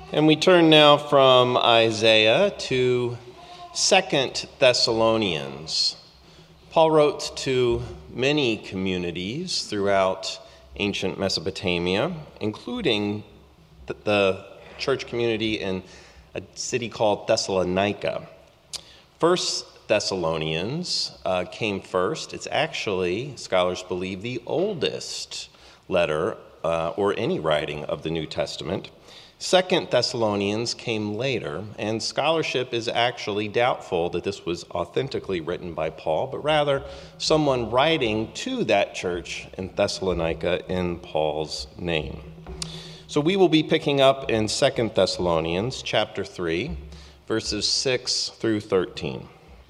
And we turn now from Isaiah to 2 Thessalonians. Paul wrote to many communities throughout ancient Mesopotamia, including the church community in a city called Thessalonica. First Thessalonians came first. It's actually, scholars believe, the oldest letter or any writing of the New Testament. 2 Thessalonians came later, and scholarship is actually doubtful that this was authentically written by Paul, but rather someone writing to that church in Thessalonica in Paul's name. So we will be picking up in 2 Thessalonians chapter 3, verses 6 through 13.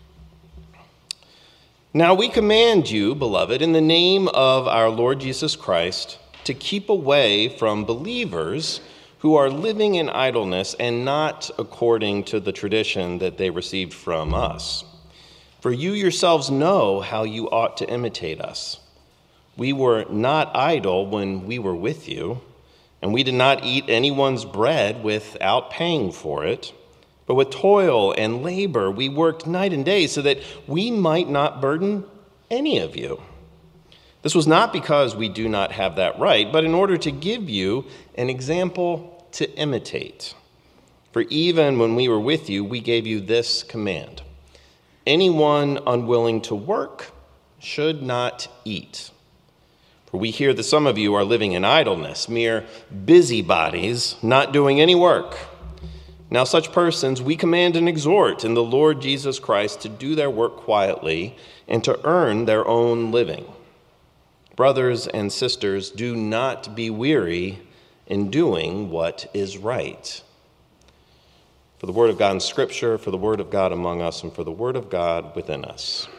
Now we command you, beloved, in the name of our Lord Jesus Christ, to keep away from believers who are living in idleness and not according to the tradition that they received from us. For you yourselves know how you ought to imitate us. We were not idle when we were with you, and we did not eat anyone's bread without paying for it. But with toil and labor we worked night and day so that we might not burden any of you. This was not because we do not have that right, but in order to give you an example to imitate. For even when we were with you, we gave you this command: anyone unwilling to work should not eat. For we hear that some of you are living in idleness, mere busybodies, not doing any work. Now such persons we command and exhort in the Lord Jesus Christ to do their work quietly and to earn their own living. Brothers and sisters, do not be weary in doing what is right. For the word of God in Scripture, for the word of God among us, and for the word of God within us.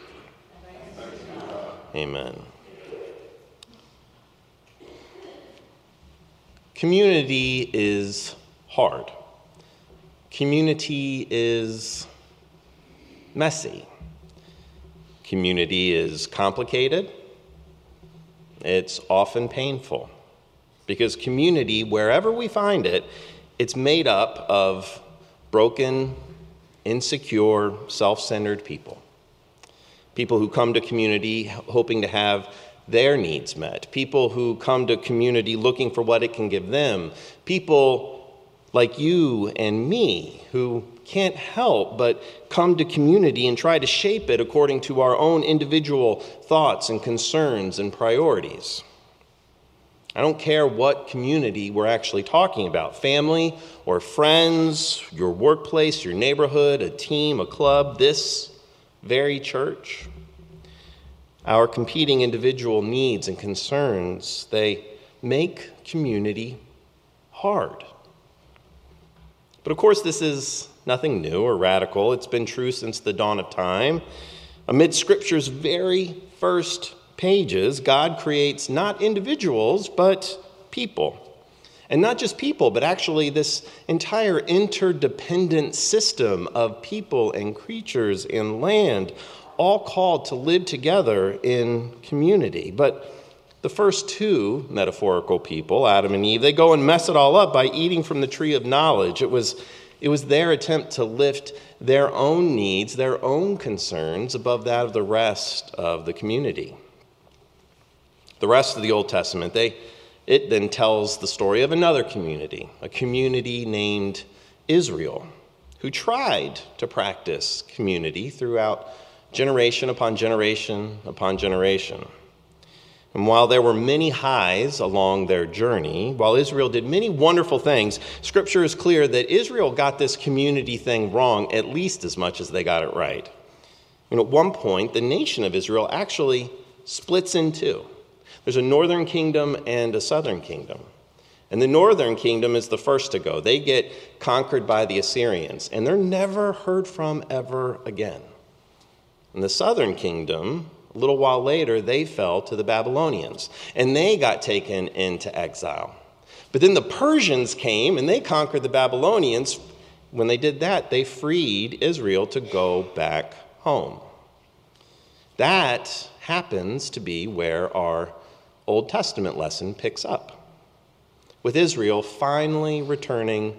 Amen. Community is hard. Community is messy. Community is complicated. It's often painful, because community, wherever we find it, it's made up of broken, insecure, self-centered people. People who come to community hoping to have their needs met. People who come to community looking for what it can give them. People like you and me who can't help but come to community and try to shape it according to our own individual thoughts and concerns and priorities. I don't care what community we're actually talking about, family or friends, your workplace, your neighborhood, a team, a club, this very church. Our competing individual needs and concerns, they make community hard. But of course, this is nothing new or radical. It's been true since the dawn of time. Amid Scripture's very first pages, God creates not individuals, but people. And not just people, but actually this entire interdependent system of people and creatures and land, all called to live together in community. But the first two metaphorical people, Adam and Eve, they go and mess it all up by eating from the tree of knowledge. It was their attempt to lift their own needs, their own concerns above that of the rest of the community. The rest of the Old Testament, it then tells the story of another community, a community named Israel, who tried to practice community throughout generation upon generation upon generation. And while there were many highs along their journey, while Israel did many wonderful things, Scripture is clear that Israel got this community thing wrong at least as much as they got it right. At one point, the nation of Israel actually splits in two. There's a northern kingdom and a southern kingdom. And the northern kingdom is the first to go. They get conquered by the Assyrians, and they're never heard from ever again. And the southern kingdom, a little while later, they fell to the Babylonians, and they got taken into exile. But then the Persians came, and they conquered the Babylonians. When they did that, they freed Israel to go back home. That happens to be where our Old Testament lesson picks up, with Israel finally returning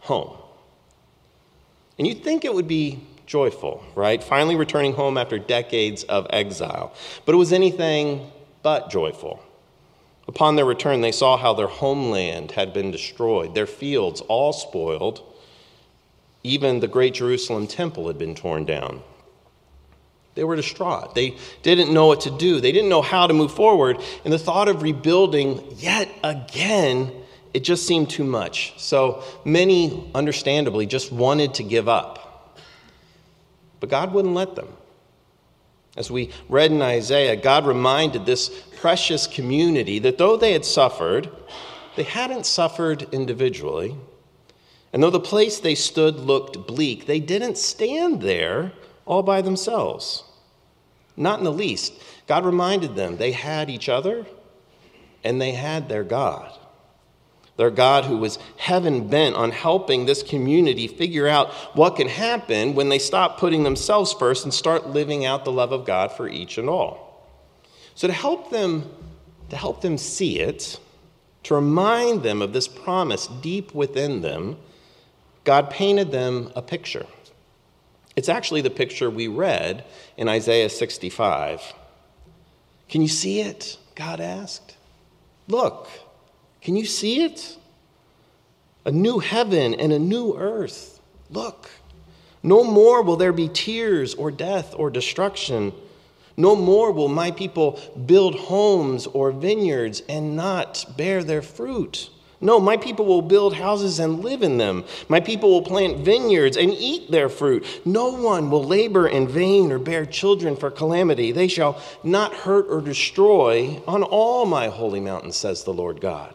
home. And you'd think it would be joyful, right? Finally returning home after decades of exile. But it was anything but joyful. Upon their return, they saw how their homeland had been destroyed, their fields all spoiled. Even the great Jerusalem temple had been torn down. They were distraught. They didn't know what to do. They didn't know how to move forward. And the thought of rebuilding yet again, it just seemed too much. So many, understandably, just wanted to give up. But God wouldn't let them. As we read in Isaiah, God reminded this precious community that though they had suffered, they hadn't suffered individually. And though the place they stood looked bleak, they didn't stand there all by themselves. Not in the least. God reminded them they had each other and they had their God. Their God who was heaven bent on helping this community figure out what can happen when they stop putting themselves first and start living out the love of God for each and all. So to help them see it, to remind them of this promise deep within them, God painted them a picture. It's actually the picture we read in Isaiah 65. Can you see it? God asked. Look, can you see it? A new heaven and a new earth. Look, no more will there be tears or death or destruction. No more will my people build homes or vineyards and not bear their fruit. No, my people will build houses and live in them. My people will plant vineyards and eat their fruit. No one will labor in vain or bear children for calamity. They shall not hurt or destroy on all my holy mountains, says the Lord God.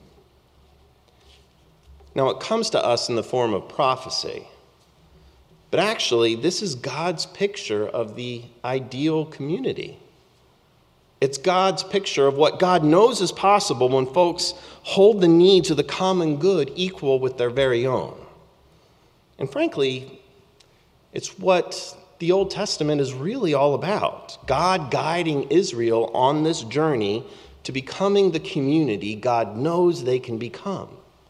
Now, it comes to us in the form of prophecy. But actually, this is God's picture of the ideal community. It's God's picture of what God knows is possible when folks hold the needs of the common good equal with their very own. And frankly, it's what the Old Testament is really all about. God guiding Israel on this journey to becoming the community God knows they can become.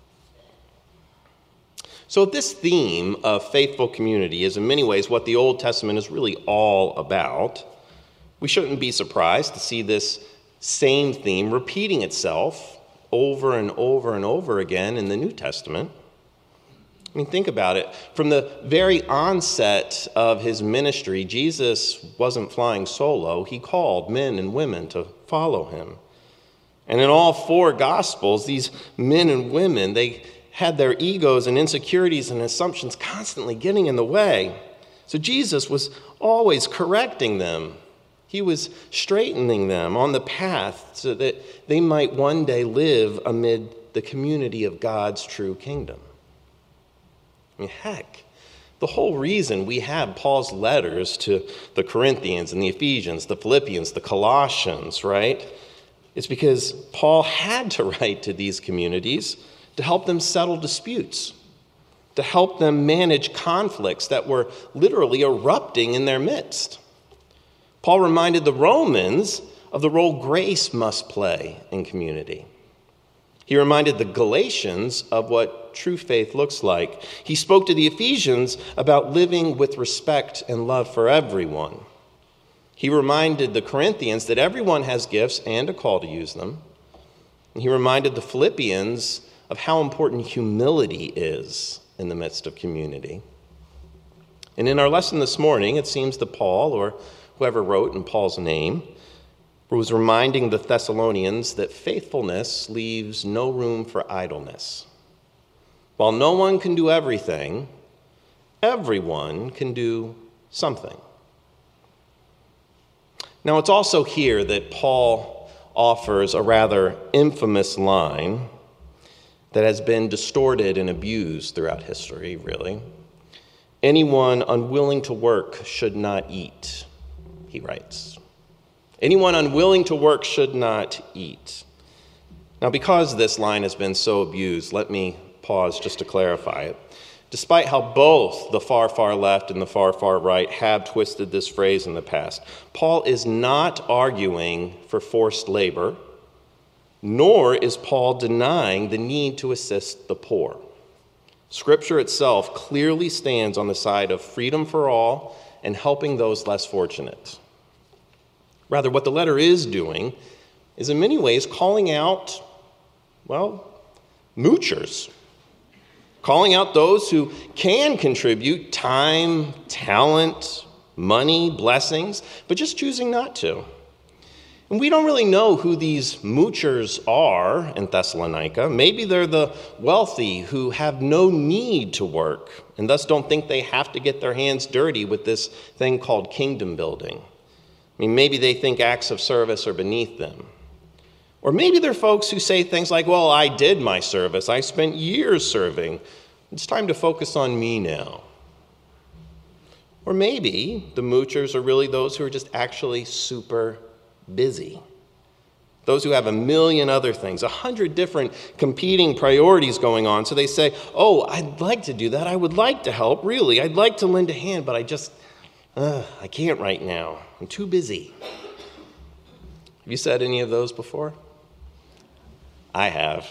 So this theme of faithful community is in many ways what the Old Testament is really all about. We shouldn't be surprised to see this same theme repeating itself over and over and over again in the New Testament. I mean, think about it. From the very onset of his ministry, Jesus wasn't flying solo. He called men and women to follow him. And in all four Gospels, these men and women, they had their egos and insecurities and assumptions constantly getting in the way. So Jesus was always correcting them. He was straightening them on the path so that they might one day live amid the community of God's true kingdom. I mean, heck, the whole reason we have Paul's letters to the Corinthians and the Ephesians, the Philippians, the Colossians, right, is because Paul had to write to these communities to help them settle disputes, to help them manage conflicts that were literally erupting in their midst. Paul reminded the Romans of the role grace must play in community. He reminded the Galatians of what true faith looks like. He spoke to the Ephesians about living with respect and love for everyone. He reminded the Corinthians that everyone has gifts and a call to use them. And he reminded the Philippians of how important humility is in the midst of community. And in our lesson this morning, it seems that Paul, or whoever wrote in Paul's name, was reminding the Thessalonians that faithfulness leaves no room for idleness. While no one can do everything, everyone can do something. Now, it's also here that Paul offers a rather infamous line that has been distorted and abused throughout history, really. Anyone unwilling to work should not eat, he writes. Anyone unwilling to work should not eat. Now, because this line has been so abused, let me pause just to clarify it. Despite how both the far, far left and the far, far right have twisted this phrase in the past, Paul is not arguing for forced labor, nor is Paul denying the need to assist the poor. Scripture itself clearly stands on the side of freedom for all and helping those less fortunate. Rather, what the letter is doing is in many ways calling out, moochers. Calling out those who can contribute time, talent, money, blessings, but just choosing not to. And we don't really know who these moochers are in Thessalonica. Maybe they're the wealthy who have no need to work and thus don't think they have to get their hands dirty with this thing called kingdom building. Maybe they think acts of service are beneath them. Or maybe they're folks who say things like, well, I did my service. I spent years serving. It's time to focus on me now. Or maybe the moochers are really those who are just actually super busy. Those who have a million other things, 100 different competing priorities going on. So they say, oh, I'd like to do that. I would like to help, really. I'd like to lend a hand, but I can't right now. I'm too busy. Have you said any of those before? I have.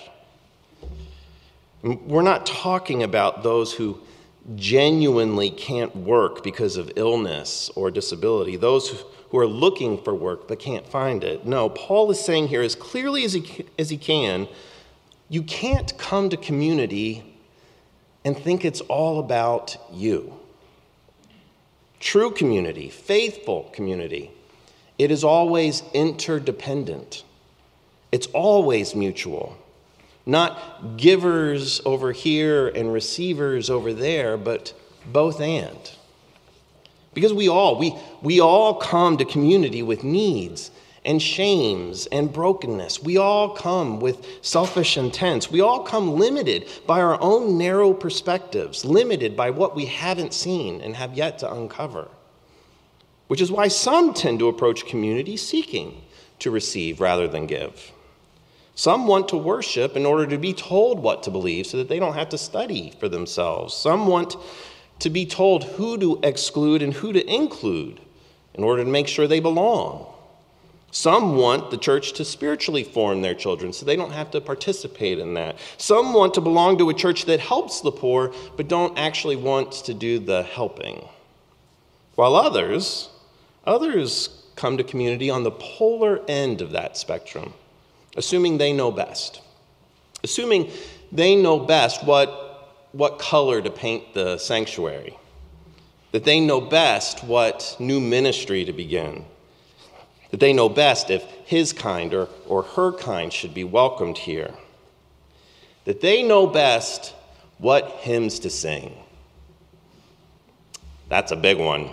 We're not talking about those who genuinely can't work because of illness or disability, those who are looking for work but can't find it. No, Paul is saying here as clearly as he can, you can't come to community and think it's all about you. True community, faithful community, it is always interdependent. It's always mutual. Not givers over here and receivers over there, but both and. Because we all come to community with needs and shames and brokenness. We all come with selfish intents. We all come limited by our own narrow perspectives, limited by what we haven't seen and have yet to uncover. Which is why some tend to approach community seeking to receive rather than give. Some want to worship in order to be told what to believe so that they don't have to study for themselves. Some want to be told who to exclude and who to include in order to make sure they belong. Some want the church to spiritually form their children so they don't have to participate in that. Some want to belong to a church that helps the poor but don't actually want to do the helping. While others come to community on the polar end of that spectrum, assuming they know best. Assuming they know best what color to paint the sanctuary. That they know best what new ministry to begin. That they know best if his kind or her kind should be welcomed here. That they know best what hymns to sing. That's a big one.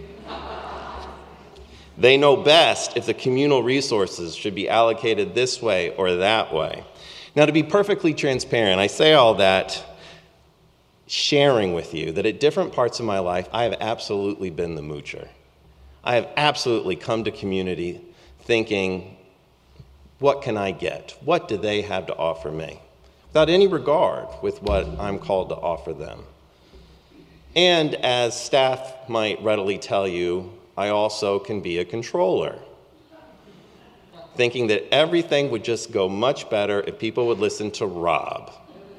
They know best if the communal resources should be allocated this way or that way. Now, to be perfectly transparent, I say all that sharing with you that at different parts of my life, I have absolutely been the moocher. I have absolutely come to community thinking, what can I get? What do they have to offer me? Without any regard with what I'm called to offer them. And as staff might readily tell you, I also can be a controller, thinking that everything would just go much better if people would listen to Rob.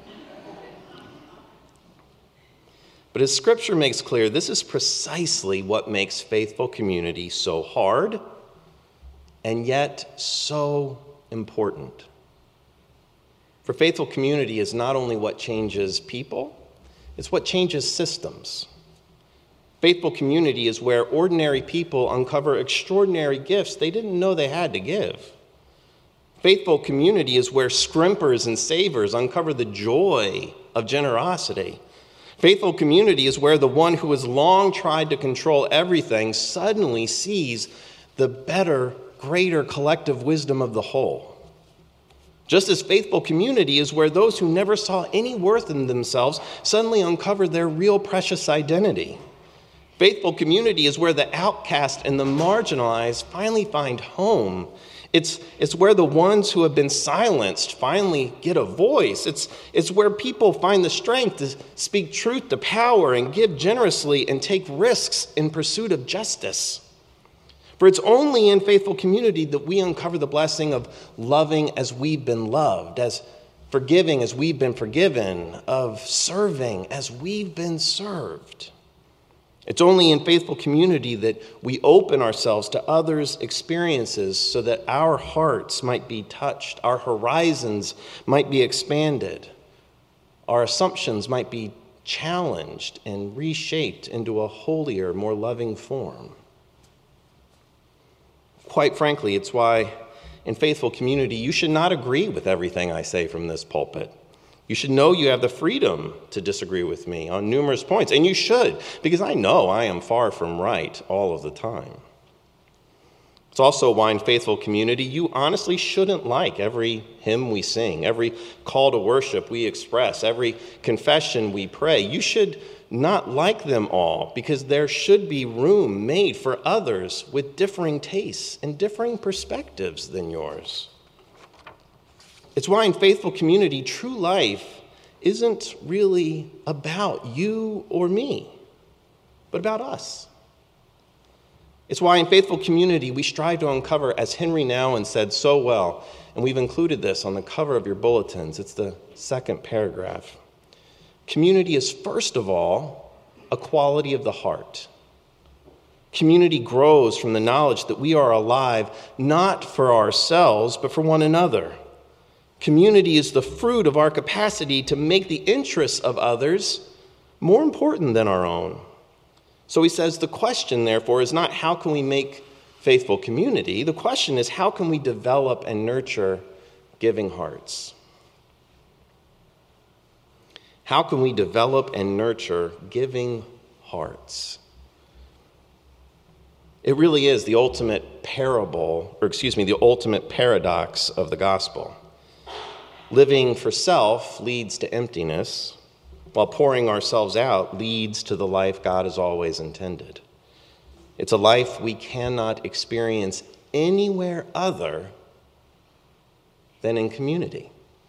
But as Scripture makes clear, this is precisely what makes faithful community so hard and yet so important. For faithful community is not only what changes people, it's what changes systems. Faithful community is where ordinary people uncover extraordinary gifts they didn't know they had to give. Faithful community is where scrimpers and savers uncover the joy of generosity. Faithful community is where the one who has long tried to control everything suddenly sees the better, greater collective wisdom of the whole. Just as faithful community is where those who never saw any worth in themselves suddenly uncover their real precious identity. Faithful community is where the outcast and the marginalized finally find home. It's where the ones who have been silenced finally get a voice. It's where people find the strength to speak truth to power and give generously and take risks in pursuit of justice. For it's only in faithful community that we uncover the blessing of loving as we've been loved, as forgiving as we've been forgiven, of serving as we've been served. It's only in faithful community that we open ourselves to others' experiences so that our hearts might be touched, our horizons might be expanded, our assumptions might be challenged and reshaped into a holier, more loving form. Quite frankly, it's why in faithful community you should not agree with everything I say from this pulpit. You should know you have the freedom to disagree with me on numerous points, and you should, because I know I am far from right all of the time. It's also why in faithful community you honestly shouldn't like every hymn we sing, every call to worship we express, every confession we pray. You should not like them all, because there should be room made for others with differing tastes and differing perspectives than yours. It's why in faithful community, true life isn't really about you or me, but about us. It's why in faithful community, we strive to uncover, as Henry Nouwen said so well, and we've included this on the cover of your bulletins. It's the second paragraph. Community is, first of all, a quality of the heart. Community grows from the knowledge that we are alive not for ourselves, but for one another. Community is the fruit of our capacity to make the interests of others more important than our own. So he says the question, therefore, is not how can we make faithful community? The question is how can we develop and nurture giving hearts? How can we develop and nurture giving hearts? It really is the ultimate the ultimate paradox of the gospel. Living for self leads to emptiness, while pouring ourselves out leads to the life God has always intended. It's a life we cannot experience anywhere other than in community.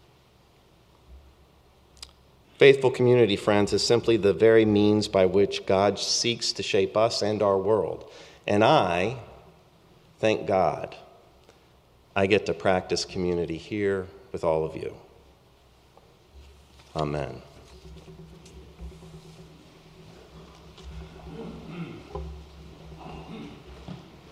Faithful community, friends, is simply the very means by which God seeks to shape us and our world. And I, thank God, I get to practice community here with all of you. Amen.